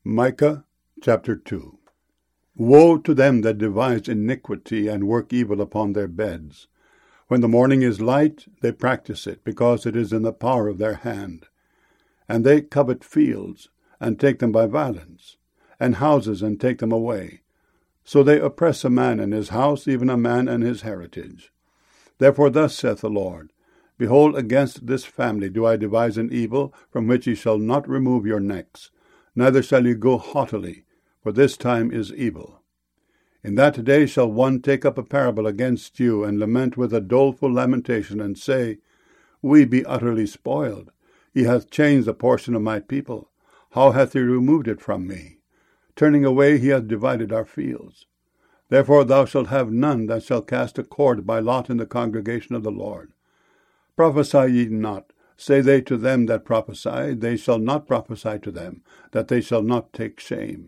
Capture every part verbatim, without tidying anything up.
Micah chapter two. Woe to them that devise iniquity and work evil upon their beds. When the morning is light, they practice it, because it is in the power of their hand. And they covet fields, and take them by violence, and houses, and take them away. So they oppress a man and his house, even a man and his heritage. Therefore thus saith the Lord, Behold, against this family do I devise an evil, from which ye shall not remove your necks, neither shall ye go haughtily, for this time is evil. In that day shall one take up a parable against you, and lament with a doleful lamentation, and say, We be utterly spoiled. He hath changed the portion of my people. How hath he removed it from me? Turning away he hath divided our fields. Therefore thou shalt have none that shall cast a cord by lot in the congregation of the Lord. Prophesy ye not, say they to them that prophesy, they shall not prophesy to them, that they shall not take shame.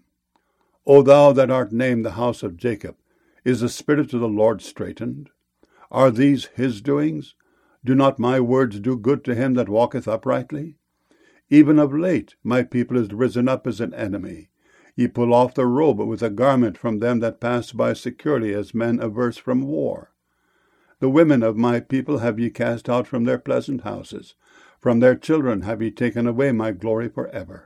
O thou that art named the house of Jacob, is the spirit of the Lord straitened? Are these his doings? Do not my words do good to him that walketh uprightly? Even of late my people is risen up as an enemy. Ye pull off the robe with a garment from them that pass by securely, as men averse from war. The women of my people have ye cast out from their pleasant houses. From their children have ye taken away my glory for ever.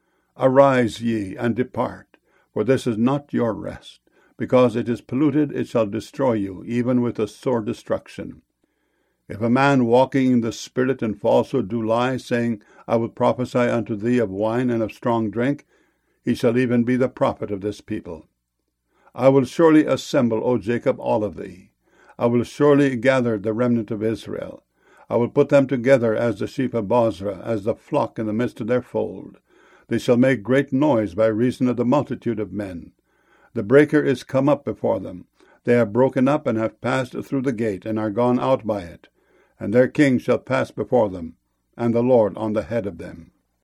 Arise ye, and depart, for this is not your rest. Because it is polluted, it shall destroy you, even with a sore destruction. If a man walking in the Spirit and falsehood do lie, saying, I will prophesy unto thee of wine and of strong drink, he shall even be the prophet of this people. I will surely assemble, O Jacob, all of thee. I will surely gather the remnant of Israel. I will put them together as the sheep of Bozrah, as the flock in the midst of their fold. They shall make great noise by reason of the multitude of men. The breaker is come up before them. They have broken up and have passed through the gate, and are gone out by it. And their king shall pass before them, and the Lord on the head of them.